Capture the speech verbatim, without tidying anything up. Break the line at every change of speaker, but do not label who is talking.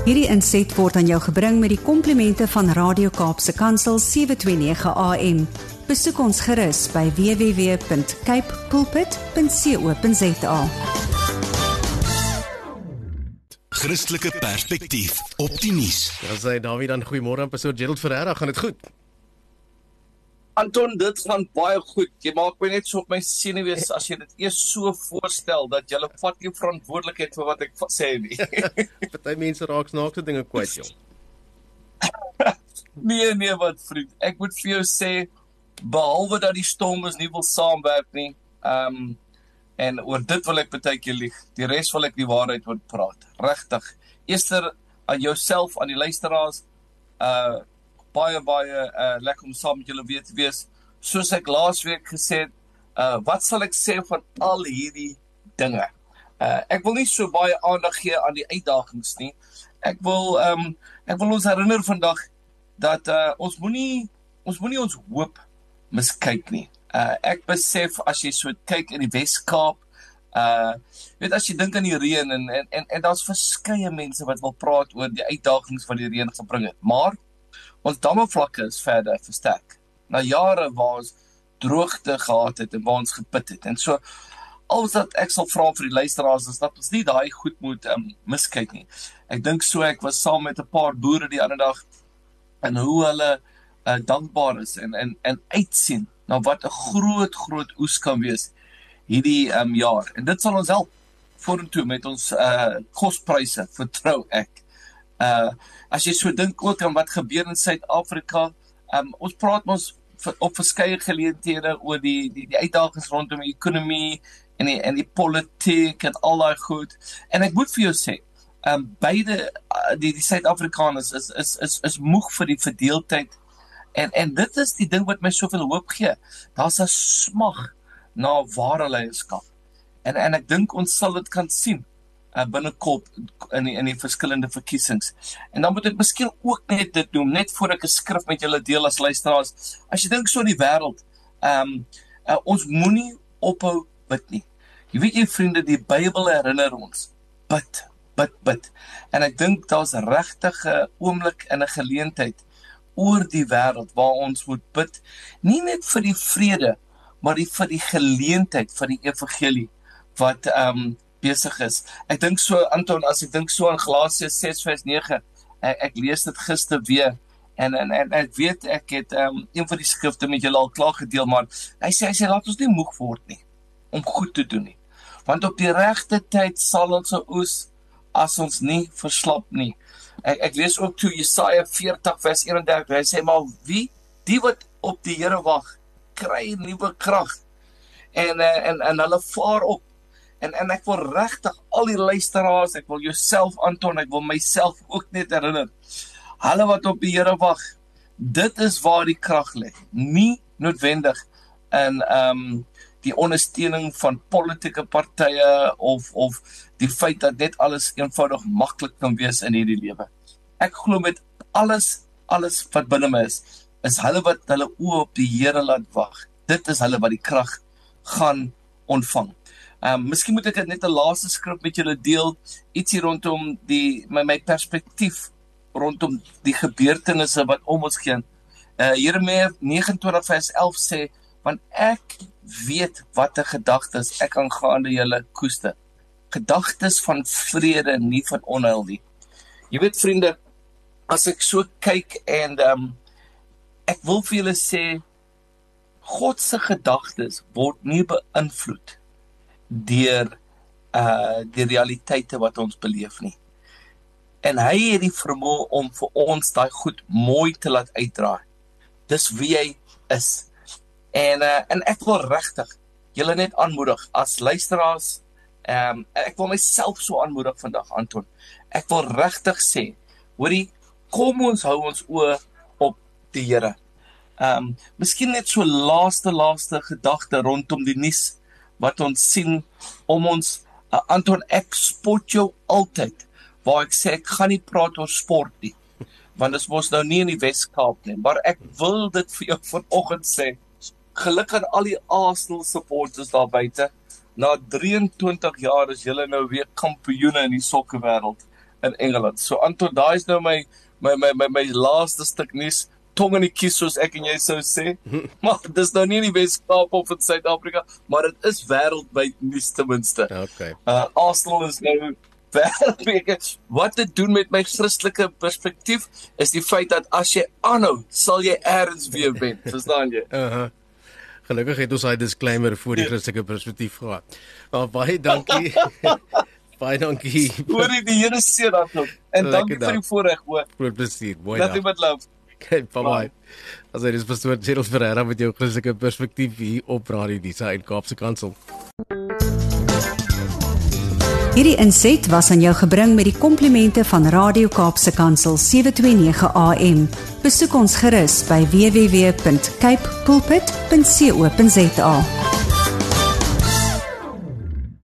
Hierdie inset word aan jou gebring met die komplimente van Radio Kaapse Kansel sewe twee nege A M. Besoek ons gerus by w w w punt cape pulpit punt co punt za.
Christelike perspektief op die nuus.
Dan sê Dawie dan goeiemôre aan pastoor Gerald Ferreira, gaan dit goed?
Anton, dit gaan baie goed. Jy maak my net so op my senuwees as jy dit eers so voorstel dat jy vat nie verantwoordelikheid vir wat ek sê nie.
Party mense raak snaakse dinge kwyt, jong.
nee, nee, wat vriend. Ek moet vir jou sê, behalwe dat die stormers nie wil saamwerk nie, um, en oor dit wil ek partykeer lieg. Die res wil ek die waarheid wil praat. Regtig. Eerster aan jouself, aan die luisteraars, uh baie baie uh, lekker om saam met julle weer te wees. Soos ek laasweek gesê het, uh, wat sal ek sê van al hierdie dinge? Uh, ek wil nie so baie aandag gee aan die uitdagings nie. Ek wil um, ek wil ons herinner vandag dat uh, ons moenie ons moenie ons hoop miskyk nie. Uh, ek besef as jy so kyk in die Wes-Kaap, uh, weet as jy dink aan die reën en en en, en daar's verskeie mense wat wil praat oor die uitdagings wat die reën gebring het. Maar ons dammevlakke is verder versterk. Na jare waar ons droogte gehad het en waar ons geput het. En so, alles wat ek sal vra vir die luisteraars is dat ons nie daai goed moet um, miskyk nie. Ek dink so, ek was saam met 'n paar boere die ander dag en hoe hulle uh, dankbaar is en, en, en uitsien na wat 'n groot, groot oes kan wees hierdie um, jaar. En dit sal ons help vorentoe met ons uh, kostpryse, vertrou ek. Uh, as jy so dink ook aan wat gebeur in Suid-Afrika, um, ons praat ons op verskeie geleenthede oor die, die, die uitdagings rondom die ekonomie en die, en die politiek en al daai goed. En ek moet vir jou sê, um, beide uh, die, die Suid-Afrikaners is, is, is, is moeg vir die verdeeldheid. En, en dit is die ding wat my soveel hoop gee. Daar's 'n smag na ware leierskap. En, en ek dink ons sal dit kan sien uh, binnekort in die, in die verskillende verkiesings. En dan moet ek miskien ook net dit noem, net voor ek 'n skrif met julle deel as luisteraars. As jy dink so in die wêreld, um, uh, ons moenie ophou bid nie. Jy weet jy vriende, die Bybel herinner ons, bid, bid, bid. En ek dink daar's regtig 'n oomblik en 'n geleentheid oor die wêreld waar ons moet bid, nie net vir die vrede, maar die, vir die geleentheid vir die evangelie wat um, besig is. Ek dink so, Anton, as ek dink so aan Galasiërs ses vers nege, ek, ek lees dit gister weer, en, en, en ek weet, ek het um, een van die skrifte met julle al klaar gedeel, maar hy sê, hy sê, laat ons nie moeg word nie, om goed te doen nie. Want op die regte tyd sal ons oes, as ons nie verslap nie. Ek, ek lees ook toe Jesaja veertig vers eenendertig, hy sê, maar wie, die wat op die Here wag, kry nuwe krag, en, en, en hulle vaar op, en, en ek wil regtig al die luisteraars, ek wil jouself, Anton, ek wil myself ook net herinner, hulle wat op die Here wag, dit is waar die krag lê, nie noodwendig in um, die ondersteuning van politieke partye, of, of die feit dat net alles eenvoudig maklik kan wees in hierdie lewe. Ek glo met alles, alles wat binne my is, is hulle wat hulle oë op die Here laat wag. Dit is hulle wat die krag gaan ontvang. Um, miskien moet ek net 'n laaste skrif met julle deel, ietsie rondom die, my, my perspektief rondom die gebeurtenisse wat om ons gaan. Uh, Jeremia vyf nege vers elf sê, want ek weet wat 'n gedagtes ek aangaande julle koester. Gedagtes van vrede, nie van onheil nie. Jy weet vriende, as ek so kyk en um, ek wil vir julle sê, God se gedagtes word nie beïnvloed deur uh, die realiteite wat ons beleef nie. En hy het die vermoë om vir ons daai goed mooi te laat uitdraai. Dis wie hy is. En, uh, en ek wil regtig julle net aanmoedig as luisteraars. Um, ek wil myself so aanmoedig vandag, Anton. Ek wil regtig sê, hoorie, kom ons hou ons oë op die Here. Um, miskien net so laaste, laaste gedagte rondom die nuus wat ons sien om ons, uh, Anton, ek spot jou altyd, waar ek sê, ek gaan nie praat oor sport nie, want dit is mos nou nie in die Wes-Kaap nie, maar ek wil dit vir jou vanoggend sê, geluk aan al die Arsenal supporters daar buite, na drieëntwintig jaar is julle nou weer kampioene in die sokkerwêreld. in Engeland. So Anton, daai is nou my my my my, my laaste stuk nuus. Tong in die kies soos ek en jy sou sê. Maar dis nou nie in die Weskaap of in Suid-Afrika, maar dit is wêreldwyd nuus ten minste.
Okay.
Uh Arsenal is nou wêreldbeker. Wat dit doen met my Christelike perspektief is die feit dat as jy aanhou, sal jy eers weer wen. Verstaan jy?
Uh-huh. Gelukkig het ons daai disclaimer voor die Christelike perspektief gehad. Maar baie dankie. Baie dankie.
Hoor jy, die Here seën dan nog. En dankie vir die voorreg, hoor.
Groot plesier. Mooi dag.
Nothing but love.
Okay, bye bye. As hy dis pastoor Gerald Ferreira met jou Christelike perspektief hier op Radio Disa en Kaapse Kansel.
Hierdie inset was aan jou gebring met die komplimente van Radio Kaapse Kansel sewe twee nege A M. Besoek ons gerus by w w w punt cape pulpit punt co punt za.